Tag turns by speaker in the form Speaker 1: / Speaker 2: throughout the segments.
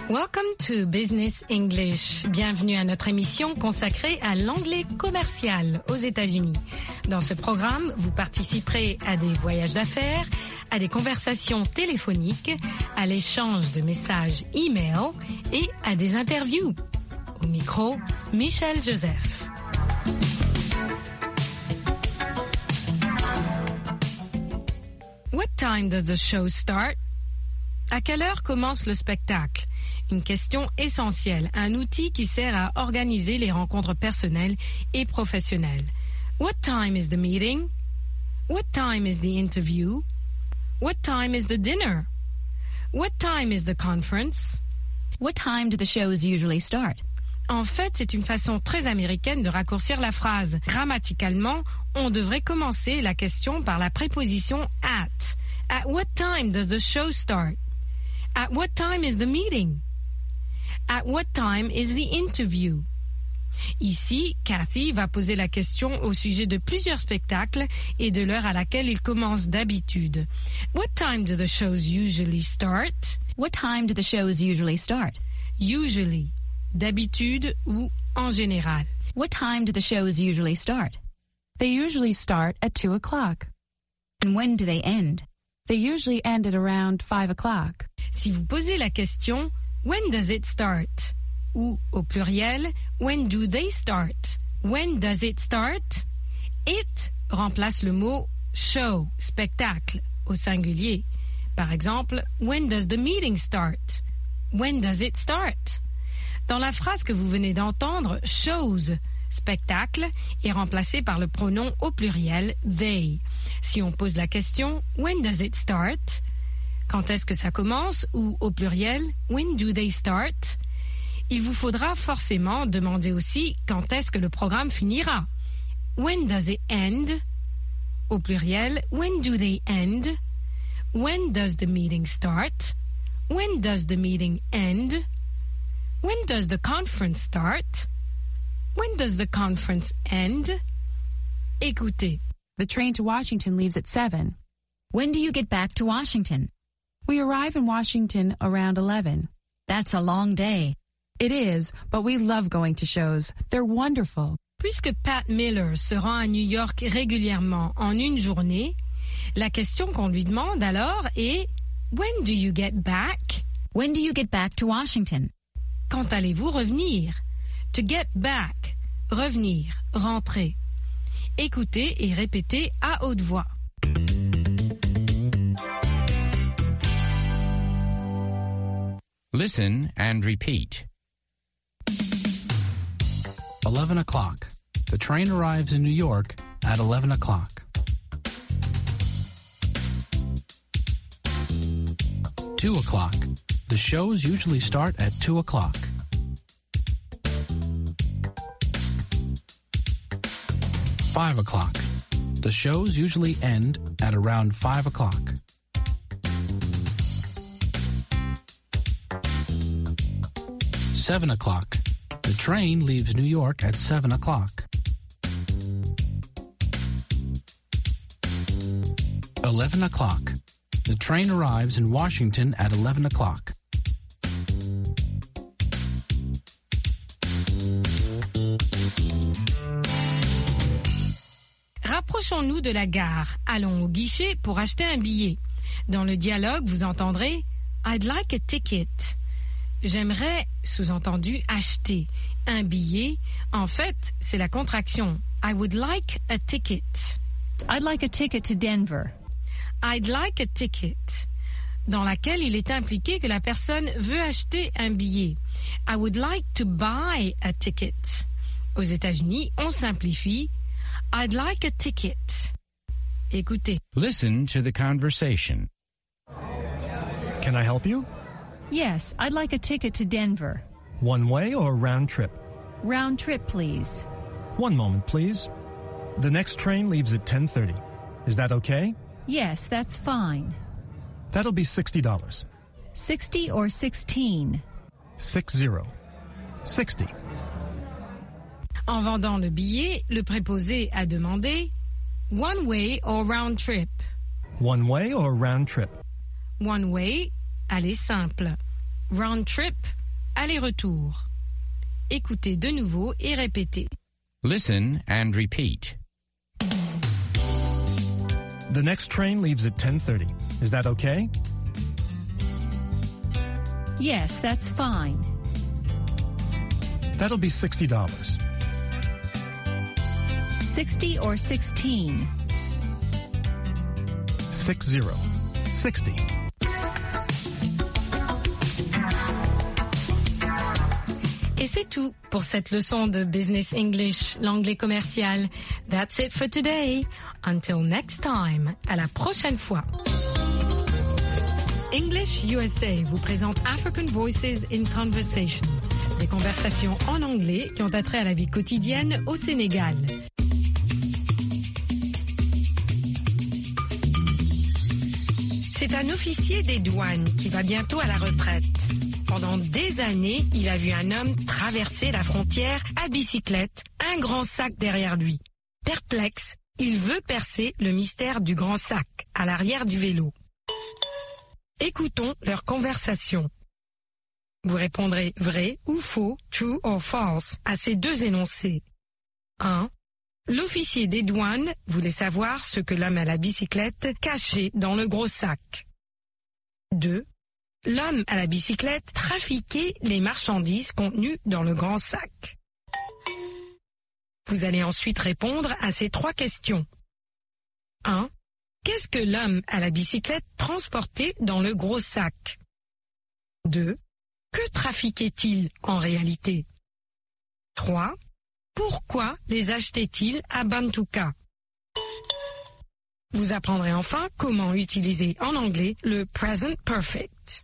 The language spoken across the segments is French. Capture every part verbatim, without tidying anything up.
Speaker 1: Welcome to Business English. Bienvenue à notre émission consacrée à l'anglais commercial aux États-Unis. Dans ce programme, vous participerez à des voyages d'affaires, à des conversations téléphoniques, à l'échange de messages e-mail et à des interviews. Au micro, Michel Joseph. What time does the show start? À quelle heure commence le spectacle? Une question essentielle, un outil qui sert à organiser les rencontres personnelles et professionnelles. What time is the meeting? What time is the interview? What time is the dinner? What time is the conference?
Speaker 2: What time do the shows usually start?
Speaker 1: En fait, c'est une façon très américaine de raccourcir la phrase. Grammaticalement, on devrait commencer la question par la préposition at. At what time does the show start? At what time is the meeting? At what time is the interview? Ici, Cathy va poser la question au sujet de plusieurs spectacles et de l'heure à laquelle ils commencent d'habitude. What time do the shows usually start?
Speaker 2: What time do the shows usually start?
Speaker 1: Usually, d'habitude ou en général.
Speaker 2: What time do the shows usually start?
Speaker 3: They usually start at two o'clock.
Speaker 2: And when do they end?
Speaker 3: They usually end at around five o'clock.
Speaker 1: Si vous posez la question, when does it start? Ou, au pluriel, when do they start? When does it start? It remplace le mot show, spectacle, au singulier. Par exemple, when does the meeting start? When does it start? Dans la phrase que vous venez d'entendre, shows, spectacle, est remplacé par le pronom au pluriel they. Si on pose la question, when does it start? Quand est-ce que ça commence? Ou au pluriel, when do they start? Il vous faudra forcément demander aussi quand est-ce que le programme finira. When does it end? Au pluriel, when do they end? When does the meeting start? When does the meeting end? When does the conference start? When does the conference end? Écoutez.
Speaker 3: The train to Washington leaves at seven.
Speaker 2: When do you get back to Washington?
Speaker 3: We arrive in Washington around eleven.
Speaker 2: That's a long day.
Speaker 3: It is, but we love going to shows. They're wonderful.
Speaker 1: Puisque Pat Miller se rend à New York régulièrement en une journée, la question qu'on lui demande alors est « When do you get back? »
Speaker 2: When do you get back to Washington?
Speaker 1: Quand allez-vous revenir? To get back, revenir, rentrer. Écoutez et répétez à haute voix.
Speaker 4: Listen and repeat.
Speaker 5: eleven o'clock. The train arrives in New York at eleven o'clock. two o'clock. The shows usually start at two o'clock. five o'clock. The shows usually end at around five o'clock. seven o'clock. The train leaves New York at seven o'clock. eleven o'clock. The train arrives in Washington at eleven o'clock.
Speaker 1: Rapprochons-nous de la gare. Allons au guichet pour acheter un billet. Dans le dialogue, vous entendrez « I'd like a ticket ». J'aimerais, sous-entendu, acheter un billet. En fait, c'est la contraction « I would like a ticket ».
Speaker 2: I'd like a ticket to Denver.
Speaker 1: I'd like a ticket, dans laquelle il est impliqué que la personne veut acheter un billet. I would like to buy a ticket. Aux États-Unis, on simplifie I'd like a ticket. Écoutez.
Speaker 4: Listen to the conversation.
Speaker 6: Can I help you?
Speaker 7: Yes, I'd like a ticket to Denver.
Speaker 6: One way or round trip?
Speaker 7: Round trip, please.
Speaker 6: One moment, please. The next train leaves at ten thirty. Is that okay?
Speaker 7: Yes, that's fine.
Speaker 6: That'll be sixty dollars.
Speaker 7: Sixty or sixteen?
Speaker 6: Six zero. Sixty.
Speaker 1: En vendant le billet, le préposé a demandé one way or round trip.
Speaker 6: One way or round trip?
Speaker 1: One way, aller simple. Round trip, aller-retour. Écoutez de nouveau et répétez.
Speaker 4: Listen and repeat.
Speaker 6: The next train leaves at ten thirty. Is that okay?
Speaker 7: Yes, that's fine.
Speaker 6: That'll be sixty dollars.
Speaker 7: sixty or sixteen?
Speaker 6: Six zero. Sixty.
Speaker 1: Et c'est tout pour cette leçon de Business English, l'anglais commercial. That's it for today. Until next time. À la prochaine fois. English U S A vous présente African Voices in Conversation. Des conversations en anglais qui ont attrait à la vie quotidienne au Sénégal. C'est un officier des douanes qui va bientôt à la retraite. Pendant des années, il a vu un homme traverser la frontière à bicyclette, un grand sac derrière lui. Perplexe, il veut percer le mystère du grand sac à l'arrière du vélo. Écoutons leur conversation. Vous répondrez vrai ou faux, true or false, à ces deux énoncés. un. L'officier des douanes voulait savoir ce que l'homme à la bicyclette cachait dans le gros sac. deux. L'homme à la bicyclette trafiquait les marchandises contenues dans le grand sac. Vous allez ensuite répondre à ces trois questions. un. Qu'est-ce que l'homme à la bicyclette transportait dans le gros sac? deux. Que trafiquait-il en réalité? trois. Pourquoi les achetait-il à Bantuka? Vous apprendrez enfin comment utiliser en anglais le present perfect.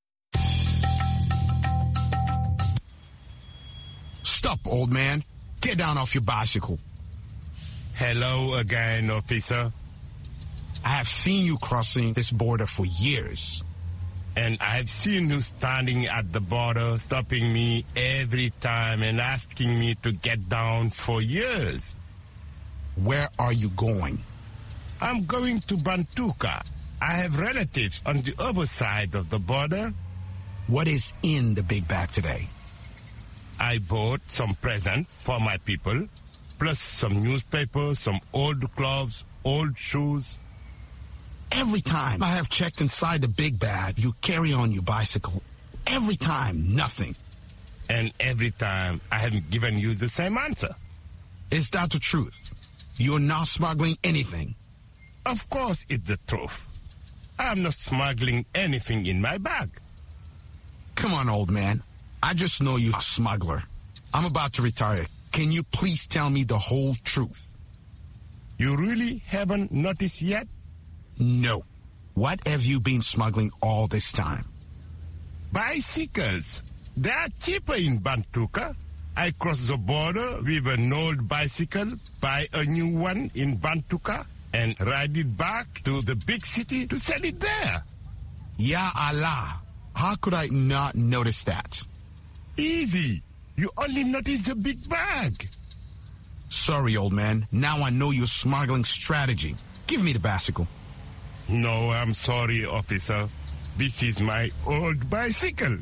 Speaker 8: Stop, old man. Get down off your bicycle.
Speaker 9: Hello again, officer.
Speaker 8: I have seen you crossing this border for years.
Speaker 9: And I've seen you standing at the border, stopping me every time and asking me to get down for years.
Speaker 8: Where are you going?
Speaker 9: I'm going to Bantuka. I have relatives on the other side of the border.
Speaker 8: What is in the big bag today?
Speaker 9: I bought some presents for my people, plus some newspapers, some old clothes, old shoes.
Speaker 8: Every time I have checked inside the big bag, you carry on your bicycle. Every time, nothing.
Speaker 9: And every time, I have given you the same answer.
Speaker 8: Is that the truth? You're not smuggling anything?
Speaker 9: Of course it's the truth. I'm not smuggling anything in my bag.
Speaker 8: Come on, old man. I just know you're a smuggler. I'm about to retire. Can you please tell me the whole truth?
Speaker 9: You really haven't noticed yet?
Speaker 8: No. What have you been smuggling all this time?
Speaker 9: Bicycles. They are cheaper in Bantuka. I cross the border with an old bicycle, buy a new one in Bantuka, and ride it back to the big city to sell it there.
Speaker 8: Ya Allah. How could I not notice that?
Speaker 9: Easy. You only notice the big bag.
Speaker 8: Sorry, old man. Now I know your smuggling strategy. Give me the bicycle.
Speaker 9: No, I'm sorry, officer. This is my old bicycle.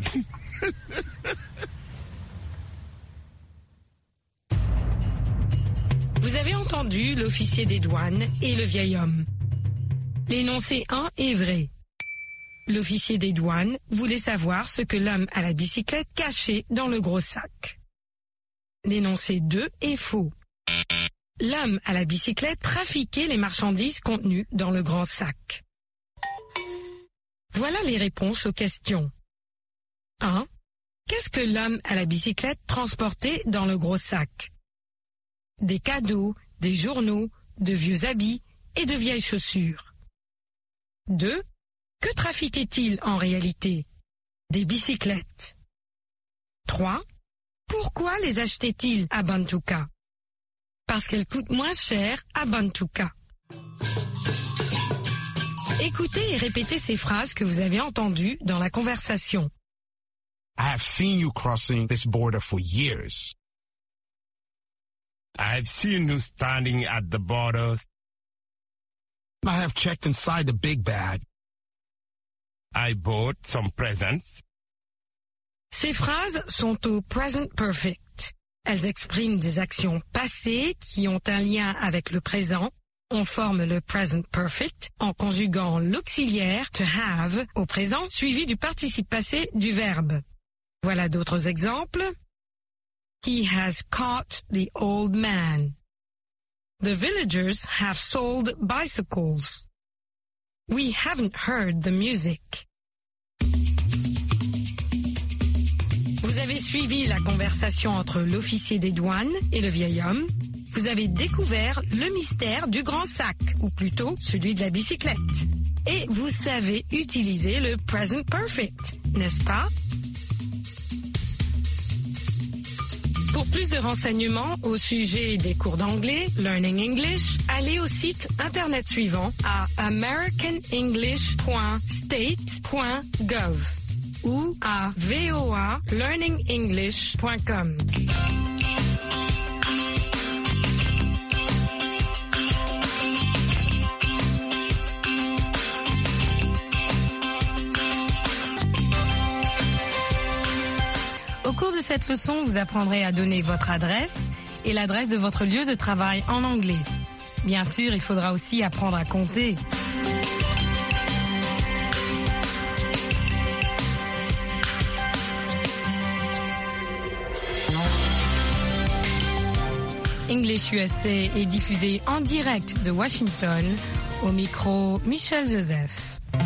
Speaker 1: Vous avez entendu l'officier des douanes et le vieil homme. L'énoncé un est vrai. L'officier des douanes voulait savoir ce que l'homme à la bicyclette cachait dans le gros sac. L'énoncé deux est faux. L'homme à la bicyclette trafiquait les marchandises contenues dans le grand sac. Voilà les réponses aux questions. un. Qu'est-ce que l'homme à la bicyclette transportait dans le gros sac? Des cadeaux, des journaux, de vieux habits et de vieilles chaussures. deux. Que trafiquait-il en réalité? Des bicyclettes. trois. Pourquoi les achetait-il à Bantuka? Parce qu'elles coûtent moins cher à Bantuka. Écoutez et répétez ces phrases que vous avez entendues dans la conversation.
Speaker 8: I have seen you crossing this border for years.
Speaker 9: I've seen you standing at the border.
Speaker 8: I have checked inside the big bag.
Speaker 9: I bought some presents.
Speaker 1: Ces phrases sont au present perfect. Elles expriment des actions passées qui ont un lien avec le présent. On forme le present perfect en conjuguant l'auxiliaire to have au présent suivi du participe passé du verbe. Voilà d'autres exemples. He has caught the old man. The villagers have sold bicycles. We haven't heard the music. Vous avez suivi la conversation entre l'officier des douanes et le vieil homme. Vous avez découvert le mystère du grand sac, ou plutôt celui de la bicyclette. Et vous savez utiliser le present perfect, n'est-ce pas? Pour plus de renseignements au sujet des cours d'anglais, Learning English, allez au site internet suivant à american english point state point gov ou à voa learning english point com. Au cours de cette leçon, vous apprendrez à donner votre adresse et l'adresse de votre lieu de travail en anglais. Bien sûr, il faudra aussi apprendre à compter. English U S A est diffusé en direct de Washington, au micro Michel Joseph.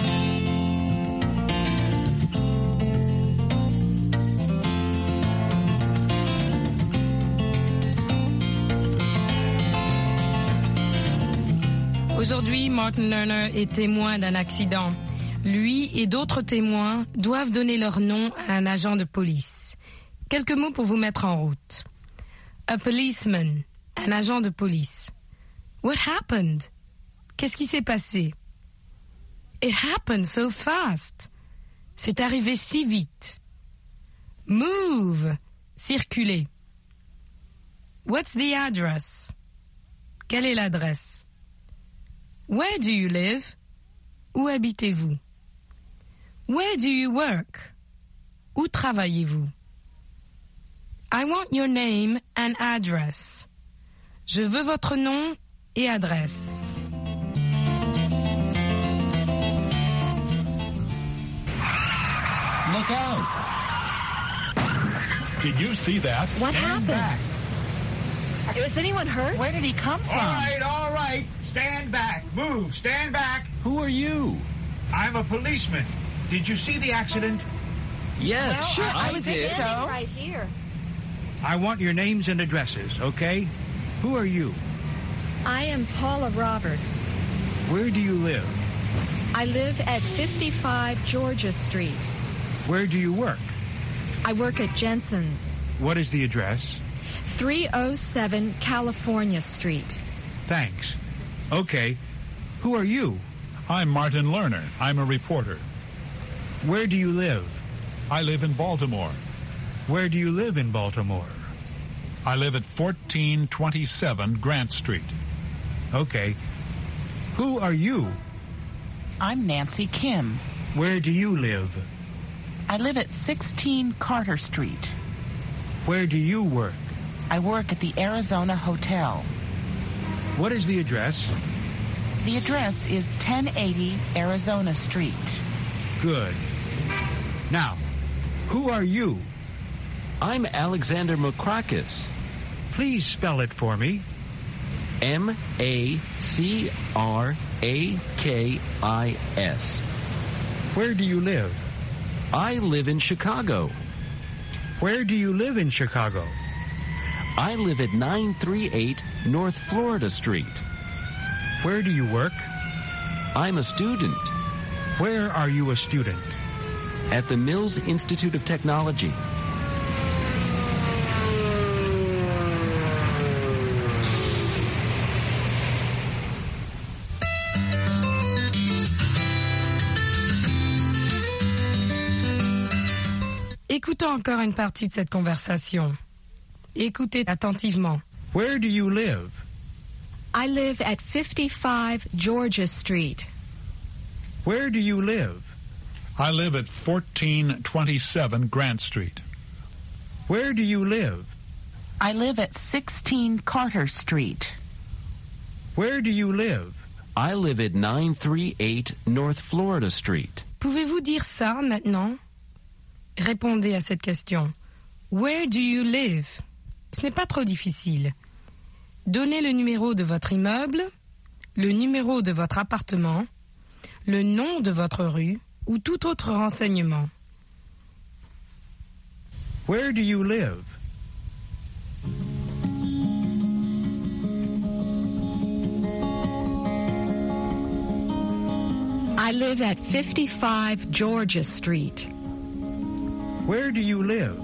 Speaker 1: Aujourd'hui, Martin Lerner est témoin d'un accident. Lui et d'autres témoins doivent donner leur nom à un agent de police. Quelques mots pour vous mettre en route. A policeman, un agent de police. What happened? Qu'est-ce qui s'est passé? It happened so fast. C'est arrivé si vite. Move, circuler. What's the address? Quelle est l'adresse? Where do you live? Où habitez-vous? Where do you work? Où travaillez-vous? I want your name and address. Je veux votre nom et adresse.
Speaker 10: Look out! Did you see that?
Speaker 11: What
Speaker 10: Stand
Speaker 11: happened?
Speaker 10: back.
Speaker 11: Was anyone hurt?
Speaker 12: Where did he come from?
Speaker 13: All right, all right. Stand back. Move. Stand back.
Speaker 10: Who are you?
Speaker 13: I'm a policeman. Did you see the accident?
Speaker 10: Yes,
Speaker 11: well,
Speaker 10: sure,
Speaker 11: I,
Speaker 10: I,
Speaker 11: I was
Speaker 10: did.
Speaker 11: standing right here.
Speaker 13: I want your names and addresses, okay? Who are you?
Speaker 7: I am Paula Roberts.
Speaker 13: Where do you live?
Speaker 7: I live at fifty-five Georgia Street.
Speaker 13: Where do you work?
Speaker 7: I work at Jensen's.
Speaker 13: What is the address?
Speaker 7: three oh seven California Street.
Speaker 13: Thanks. Okay. Who are you?
Speaker 10: I'm Martin Lerner. I'm a reporter.
Speaker 13: Where do you live?
Speaker 10: I live in Baltimore.
Speaker 13: Where do you live in Baltimore?
Speaker 10: I live at fourteen twenty-seven Grant Street.
Speaker 13: Okay. Who are you?
Speaker 12: I'm Nancy Kim.
Speaker 13: Where do you live?
Speaker 12: I live at sixteen Carter Street.
Speaker 13: Where do you work?
Speaker 12: I work at the Arizona Hotel.
Speaker 13: What is the address?
Speaker 12: The address is ten eighty Arizona Street.
Speaker 13: Good. Now, who are you?
Speaker 14: I'm Alexander Makrakis.
Speaker 13: Please spell it for me.
Speaker 14: M A C R A K I S.
Speaker 13: Where do you live?
Speaker 14: I live in Chicago.
Speaker 13: Where do you live in Chicago?
Speaker 14: I live at nine thirty-eight North Florida Street.
Speaker 13: Where do you work?
Speaker 14: I'm a student.
Speaker 13: Where are you a student?
Speaker 14: At the Mills Institute of Technology.
Speaker 1: Écoutons encore une partie de cette conversation. Écoutez attentivement.
Speaker 13: Where do you live?
Speaker 7: I live at fifty-five Georgia Street.
Speaker 13: Where do you live?
Speaker 10: I live at fourteen twenty-seven Grant Street.
Speaker 13: Where do you live?
Speaker 12: I live at sixteen Carter Street.
Speaker 13: Where do you live?
Speaker 14: I live at nine thirty-eight North Florida Street.
Speaker 1: Pouvez-vous dire ça maintenant? Répondez à cette question. Where do you live? Ce n'est pas trop difficile. Donnez le numéro de votre immeuble, le numéro de votre appartement, le nom de votre rue ou tout autre renseignement.
Speaker 13: Where do you live?
Speaker 7: I live at fifty-five Georgia Street.
Speaker 13: Where do you live?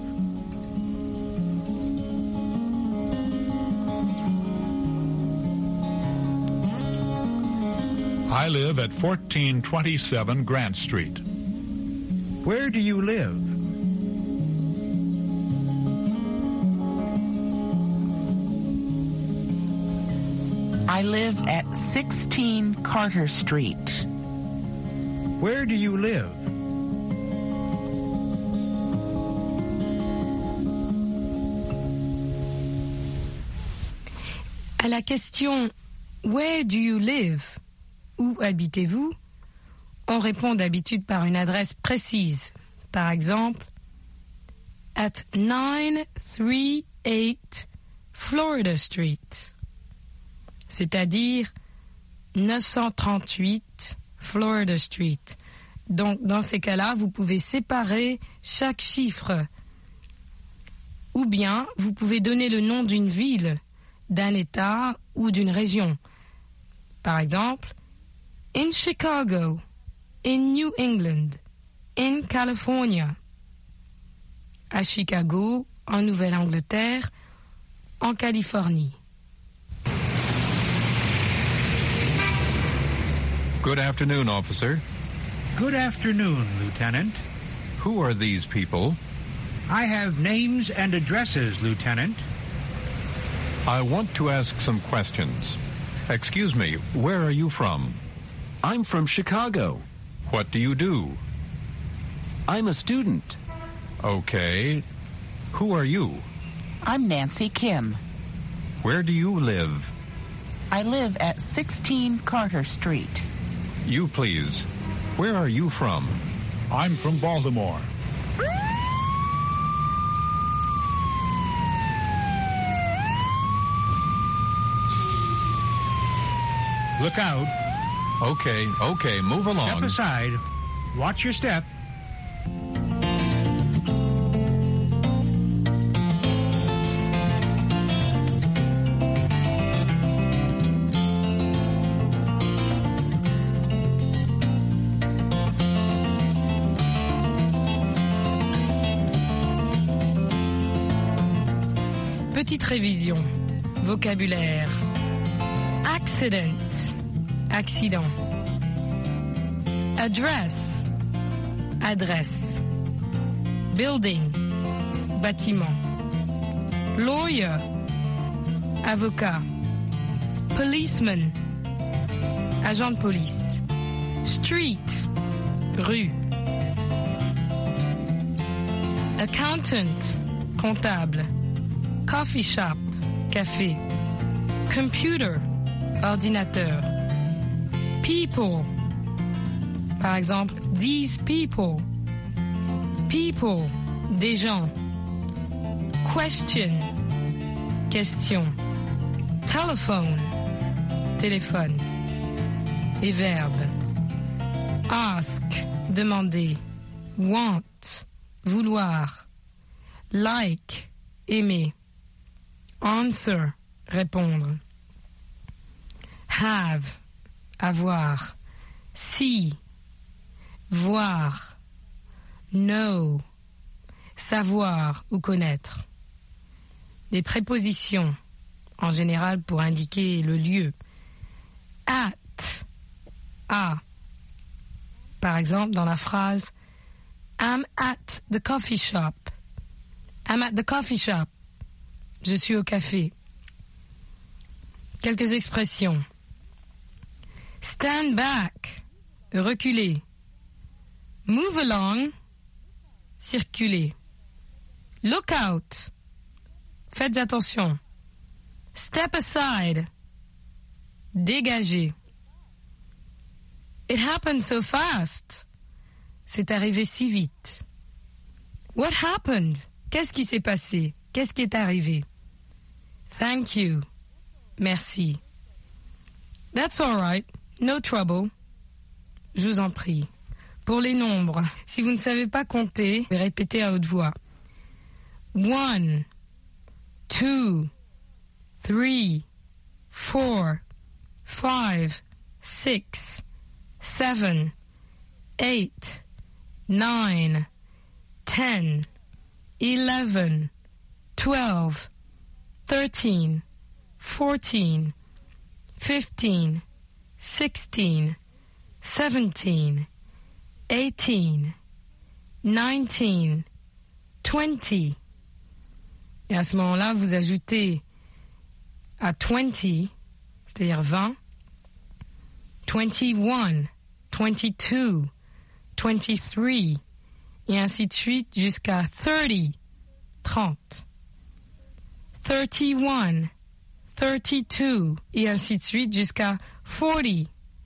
Speaker 10: I live at fourteen twenty-seven Grant Street.
Speaker 13: Where do you live?
Speaker 12: I live at sixteen Carter Street.
Speaker 13: Where do you live?
Speaker 1: À la question « Where do you live ?» Où habitez-vous? On répond d'habitude par une adresse précise. Par exemple, at nine thirty-eight Florida Street, c'est-à-dire neuf cent trente-huit Florida Street. Donc, dans ces cas-là, vous pouvez séparer chaque chiffre. Ou bien, vous pouvez donner le nom d'une ville, d'un État ou d'une région. Par exemple, in Chicago, in New England, in California. À Chicago, en Nouvelle-Angleterre, en Californie.
Speaker 15: Good afternoon, officer.
Speaker 13: Good afternoon, Lieutenant.
Speaker 15: Who are these people?
Speaker 13: I have names and addresses, Lieutenant.
Speaker 15: I want to ask some questions. Excuse me, where are you from?
Speaker 14: I'm from Chicago.
Speaker 15: What do you do?
Speaker 14: I'm a student.
Speaker 15: Okay. Who are you?
Speaker 12: I'm Nancy Kim.
Speaker 15: Where do you live?
Speaker 12: I live at sixteen Carter Street.
Speaker 15: You, please. Where are you from?
Speaker 10: I'm from Baltimore.
Speaker 13: Look out.
Speaker 15: Okay, okay, move along.
Speaker 13: Step aside. Watch your step.
Speaker 1: Petite révision. Vocabulaire. Accident. Accident. Address. Adresse. Building. Bâtiment. Lawyer. Avocat. Policeman. Agent de police. Street. Rue. Accountant. Comptable. Coffee shop. Café. Computer. Ordinateur. People. Par exemple, these people. People. Des gens. Question. Question. Telephone. Téléphone. Et verbe. Ask. Demander. Want. Vouloir. Like. Aimer. Answer. Répondre. Have. Avoir. See. Voir. Know. Savoir ou connaître. Des prépositions, en général pour indiquer le lieu. At. À. Par exemple, dans la phrase I'm at the coffee shop. I'm at the coffee shop. Je suis au café. Quelques expressions. Stand back. Reculer. Move along, circulez. Look out, faites attention. Step aside, dégagez. It happened so fast. C'est arrivé si vite. What happened? Qu'est-ce qui s'est passé? Qu'est-ce qui est arrivé? Thank you. Merci. That's all right. No trouble. Je vous en prie. Pour les nombres, si vous ne savez pas compter, répétez à haute voix. One, two, three, four, five, six, seven, eight, nine, ten, eleven, twelve, thirteen, fourteen, fifteen, sixteen, seventeen, eighteen, nineteen, twenty. Et à ce moment-là, vous ajoutez à twenty, c'est-à-dire vingt, twenty-one, twenty-two, twenty-three, et ainsi de suite jusqu'à thirty, trente. thirty-one, thirty-two, et ainsi de suite jusqu'à forty,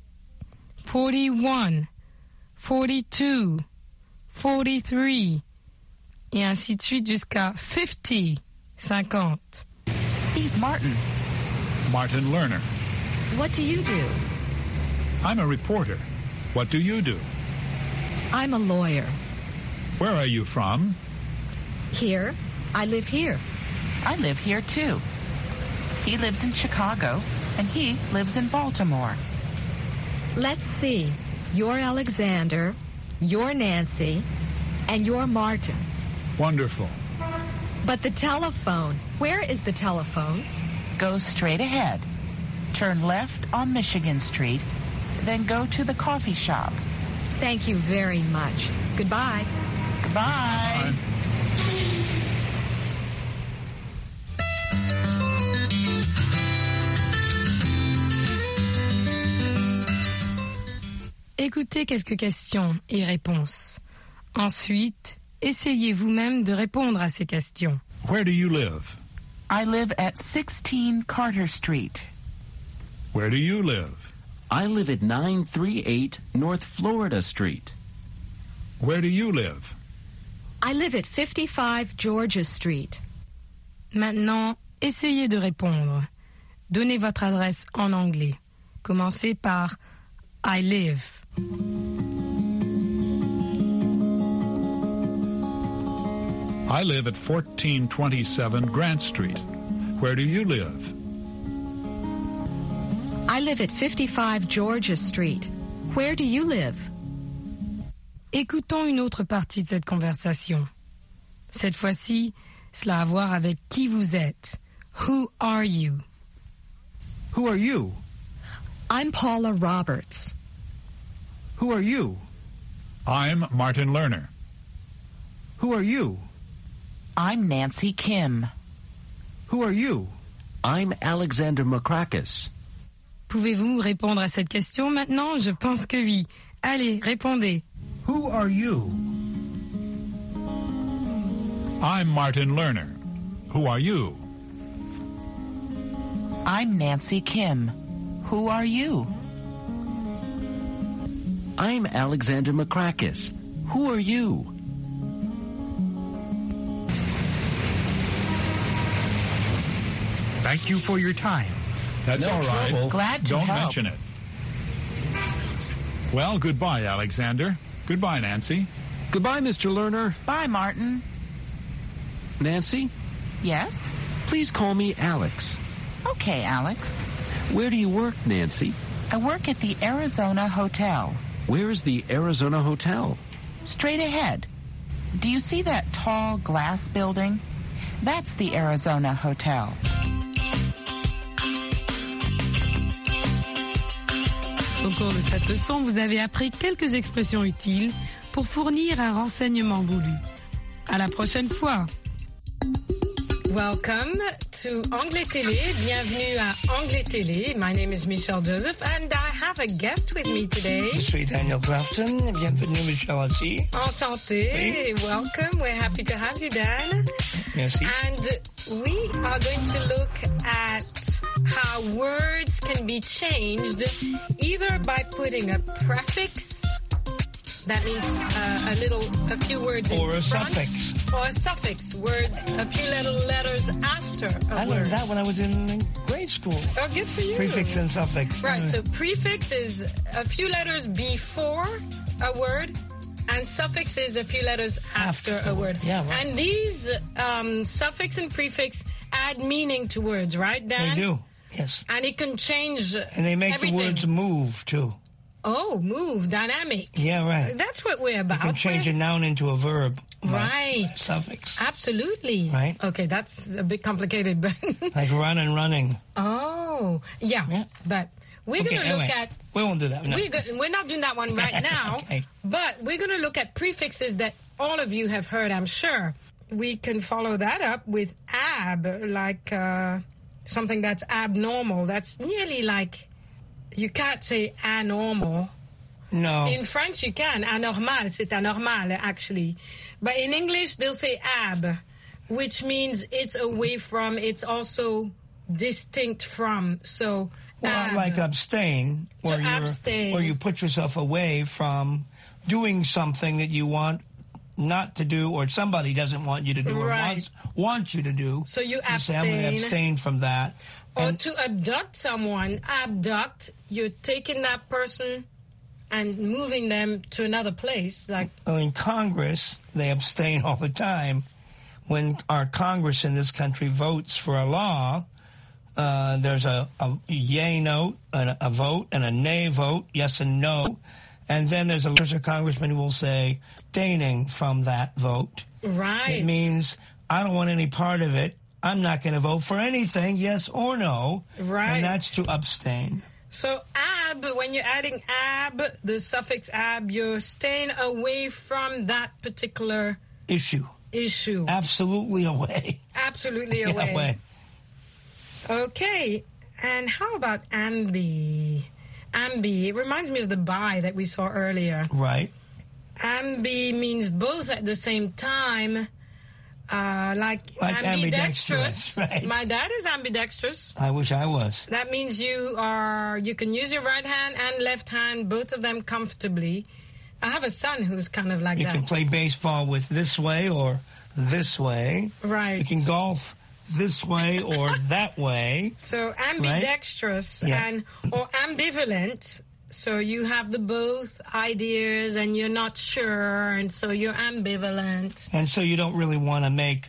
Speaker 1: forty-one, forty-two, forty-three, et ainsi de suite jusqu'à fifty, cinquante.
Speaker 12: He's Martin.
Speaker 10: Martin Lerner.
Speaker 7: What do you do?
Speaker 10: I'm a reporter. What do you do?
Speaker 7: I'm a lawyer.
Speaker 10: Where are you from?
Speaker 7: Here. I live here.
Speaker 12: I live here too. He lives in Chicago, and he lives in Baltimore.
Speaker 7: Let's see. You're Alexander, you're Nancy, and you're Martin.
Speaker 10: Wonderful.
Speaker 7: But the telephone, where is the telephone?
Speaker 12: Go straight ahead. Turn left on Michigan Street, then go to the coffee shop.
Speaker 7: Thank you very much. Goodbye.
Speaker 12: Goodbye. Bye.
Speaker 1: Écoutez quelques questions et réponses. Ensuite, essayez vous-même de répondre à ces questions.
Speaker 10: Where do you live?
Speaker 12: I live at sixteen Carter Street.
Speaker 10: Where do you live?
Speaker 14: I live at nine thirty-eight North Florida Street.
Speaker 10: Where do you live?
Speaker 7: I live at fifty-five Georgia Street.
Speaker 1: Maintenant, essayez de répondre. Donnez votre adresse en anglais. Commencez par I live.
Speaker 10: I live at fourteen twenty-seven Grant Street. Where do you live?
Speaker 7: I live at fifty-five Georgia Street. Where do you live?
Speaker 1: Écoutons une autre partie de cette conversation. Cette fois-ci, cela a à voir avec qui vous êtes. Who are you?
Speaker 13: Who are you?
Speaker 7: I'm Paula Roberts.
Speaker 13: Who are you?
Speaker 10: I'm Martin Lerner.
Speaker 13: Who are you?
Speaker 12: I'm Nancy Kim.
Speaker 13: Who are you?
Speaker 14: I'm Alexander Makrakis.
Speaker 1: Pouvez-vous répondre à cette question maintenant? Je pense que oui. Allez, répondez.
Speaker 13: Who are you?
Speaker 10: I'm Martin Lerner. Who are you?
Speaker 12: I'm Nancy Kim. Who are you?
Speaker 14: I'm Alexander Makrakis. Who are you?
Speaker 13: Thank you for your time.
Speaker 10: That's
Speaker 14: no
Speaker 10: all right.
Speaker 14: trouble.
Speaker 12: Glad to
Speaker 10: Don't
Speaker 12: help.
Speaker 10: mention it. Well, goodbye, Alexander. Goodbye, Nancy.
Speaker 14: Goodbye, Mister Lerner.
Speaker 12: Bye, Martin.
Speaker 14: Nancy?
Speaker 12: Yes?
Speaker 14: Please call me Alex.
Speaker 12: Okay, Alex.
Speaker 14: Where do you work, Nancy?
Speaker 12: I work at the Arizona Hotel.
Speaker 14: Where is the Arizona Hotel?
Speaker 12: Straight ahead. Do you see that tall glass building? That's the Arizona Hotel.
Speaker 1: Au cours de cette leçon, vous avez appris quelques expressions utiles pour fournir un renseignement voulu. À la prochaine fois! Welcome to Anglais Télé. Bienvenue à Anglais Télé. My name is Michelle Joseph, and I have a guest with me today.
Speaker 16: Je suis Daniel Grafton. Bienvenue, Michelle aussi.
Speaker 1: Enchanté.
Speaker 16: Oui.
Speaker 1: Welcome. We're happy to have you, Dan.
Speaker 16: Merci.
Speaker 1: And we are going to look at how words can be changed either by putting a prefix, that means uh, a little, a few words in
Speaker 16: Or a
Speaker 1: front,
Speaker 16: suffix.
Speaker 1: or a suffix, words, a few little letters after a
Speaker 16: I
Speaker 1: word.
Speaker 16: learned that when I was in grade school.
Speaker 1: Oh, good for you.
Speaker 16: Prefix and suffix.
Speaker 1: Right, so prefix is a few letters before a word, and suffix is a few letters after, after a word.
Speaker 16: Yeah, right.
Speaker 1: And these um, suffix and prefix add meaning to words, right, Dan?
Speaker 16: They do, yes.
Speaker 1: And it can change
Speaker 16: And they make
Speaker 1: everything.
Speaker 16: the words move, too.
Speaker 1: Oh, move, dynamic.
Speaker 16: Yeah, right.
Speaker 1: That's what we're about.
Speaker 16: You can change
Speaker 1: We're...
Speaker 16: a noun into a verb.
Speaker 1: Right.
Speaker 16: Suffix.
Speaker 1: Absolutely.
Speaker 16: Right.
Speaker 1: Okay, that's a bit complicated, but...
Speaker 16: Like run and running.
Speaker 1: Oh, yeah. yeah. But we're
Speaker 16: okay,
Speaker 1: going to look
Speaker 16: anyway,
Speaker 1: at...
Speaker 16: We won't do that. No.
Speaker 1: We're, go- we're not doing that one right now.
Speaker 16: Okay.
Speaker 1: But we're going to look at prefixes that all of you have heard, I'm sure. We can follow that up with ab, like uh, something that's abnormal. That's nearly like... You can't say anormal.
Speaker 16: No.
Speaker 1: In French, you can. Anormal, c'est anormal, actually. But in English, they'll say ab, which means it's away from, it's also distinct from. So,
Speaker 16: well,
Speaker 1: ab.
Speaker 16: like abstain, where,
Speaker 1: So
Speaker 16: you're,
Speaker 1: abstain.
Speaker 16: where you put yourself away from doing something that you want not to do, or somebody doesn't want you to do, or
Speaker 1: Right.
Speaker 16: wants, wants you to do.
Speaker 1: So you
Speaker 16: say, I'm going to
Speaker 1: abstain.
Speaker 16: abstain from that.
Speaker 1: Or
Speaker 16: And-
Speaker 1: to abduct someone, abduct, you're taking that person and moving them to another place. Like
Speaker 16: Well, in Congress, they abstain all the time. When our Congress in this country votes for a law, uh, there's a, a yay note, and a vote, and a nay vote, yes and no. And then there's a, there's a congressman who will say, abstaining from that vote.
Speaker 1: Right.
Speaker 16: It means, I don't want any part of it. I'm not going to vote for anything, yes or no.
Speaker 1: Right.
Speaker 16: And that's to abstain.
Speaker 1: So ab, when you're adding ab, the suffix ab, you're staying away from that particular
Speaker 16: Issue.
Speaker 1: issue.
Speaker 16: Absolutely away.
Speaker 1: Absolutely
Speaker 16: Yeah,
Speaker 1: away.
Speaker 16: away.
Speaker 1: Okay. And how about ambi? Ambi. It reminds me of the bi that we saw earlier.
Speaker 16: Right.
Speaker 1: Ambi means both at the same time. Uh, like,
Speaker 16: Like
Speaker 1: ambidextrous.
Speaker 16: ambidextrous, right.
Speaker 1: My dad is ambidextrous.
Speaker 16: I wish I was.
Speaker 1: That means you are, you can use your right hand and left hand, both of them comfortably. I have a son who's kind of like
Speaker 16: You
Speaker 1: that.
Speaker 16: can play baseball with this way or this way.
Speaker 1: Right.
Speaker 16: You can golf this way or that way.
Speaker 1: So ambidextrous
Speaker 16: Right? Yeah.
Speaker 1: and or ambivalent. So you have the both ideas and you're not sure, and so you're ambivalent.
Speaker 16: And so you don't really want to make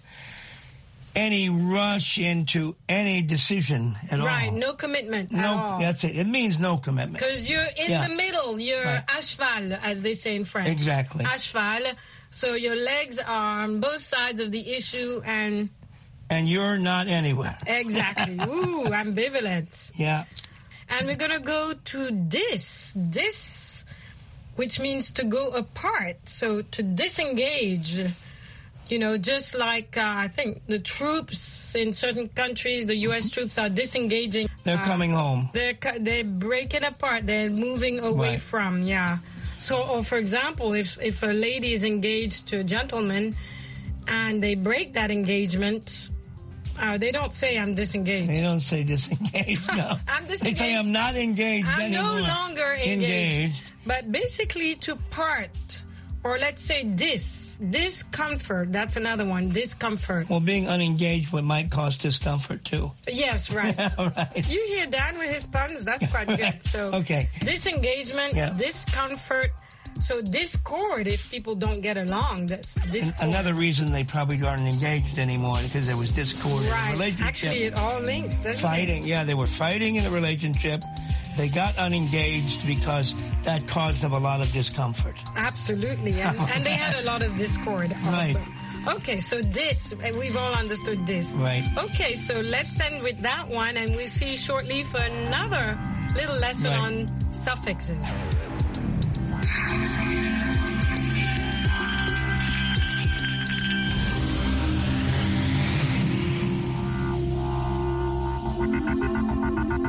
Speaker 16: any rush into any decision at all.
Speaker 1: Right, no commitment at
Speaker 16: No,
Speaker 1: all.
Speaker 16: that's it. It means no commitment.
Speaker 1: Because you're in
Speaker 16: Yeah.
Speaker 1: the middle. You're
Speaker 16: Right.
Speaker 1: à cheval, as they say in French.
Speaker 16: Exactly.
Speaker 1: À cheval. So your legs are on both sides of the issue, and
Speaker 16: And you're not anywhere.
Speaker 1: exactly. Ooh, ambivalent.
Speaker 16: Yeah.
Speaker 1: And we're going to go to dis. Dis, which means to go apart. So to disengage. You know, just like uh, I think the troops in certain countries, the U S troops are disengaging.
Speaker 16: They're
Speaker 1: uh,
Speaker 16: coming home.
Speaker 1: They're cu- they're breaking apart. They're moving away
Speaker 16: Right.
Speaker 1: from. Yeah. So, or for example, if if a lady is engaged to a gentleman, and they break that engagement, uh, they don't say I'm disengaged.
Speaker 16: They don't say disengaged, no.
Speaker 1: I'm disengaged.
Speaker 16: They say I'm not engaged
Speaker 1: I'm
Speaker 16: anymore.
Speaker 1: no longer engaged.
Speaker 16: Engaged.
Speaker 1: But basically to part, or let's say dis, discomfort, that's another one, discomfort.
Speaker 16: Well, being unengaged would might cause discomfort, too.
Speaker 1: Yes, right.
Speaker 16: Right.
Speaker 1: You hear Dan with his puns, that's quite good. So
Speaker 16: Okay.
Speaker 1: disengagement,
Speaker 16: Yeah.
Speaker 1: discomfort. So discord, if people don't get along, that's
Speaker 16: And
Speaker 1: discord.
Speaker 16: another reason they probably aren't engaged anymore because there was discord in the
Speaker 1: Right.
Speaker 16: relationship.
Speaker 1: Actually, it all links, doesn't
Speaker 16: Fighting,
Speaker 1: it?
Speaker 16: yeah, they were fighting in the relationship. They got unengaged because that caused them a lot of discomfort.
Speaker 1: Absolutely. And, and they had a lot of discord also.
Speaker 16: Right.
Speaker 1: Okay, so this, we've all understood this.
Speaker 16: Right.
Speaker 1: Okay, so let's end with that one, and we'll see you shortly for another little lesson
Speaker 16: Right.
Speaker 1: on suffixes.